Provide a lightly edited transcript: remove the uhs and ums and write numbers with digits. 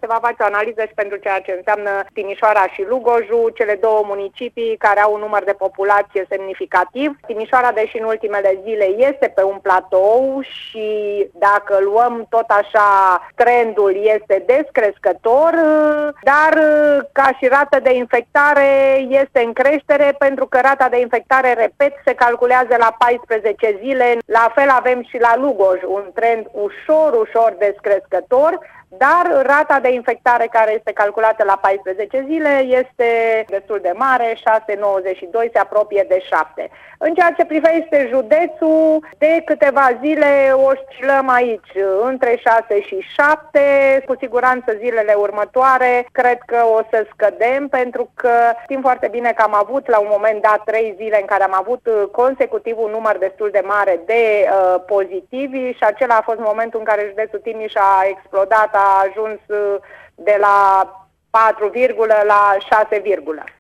se va face o analiză și pentru ceea ce înseamnă Timișoara și Lugojul, cele două municipii care au un număr de populație semnificativ. Timișoara, deși în ultimele zile este pe un platou și dacă luăm tot așa, trendul este descrescător, dar ca și rată de infectare este în creștere, pentru că rata de infectare, repet, se calculează la 14 zile. La fel avem și la Lugoj, un trend ușor descrescător, dar rata de infectare care este calculată la 14 zile este destul de mare, 6,92, se apropie de 7. În ceea ce privește județul, de câteva zile oscilăm aici, între 6 și 7, cu siguranță zilele următoare cred că o să scădem, pentru că știm foarte bine că am avut la un moment dat 3 zile în care am avut consecutiv un număr destul de mare de pozitivi și acela a fost momentul în care județul Timiș a explodat, a ajuns de la 4, la 6.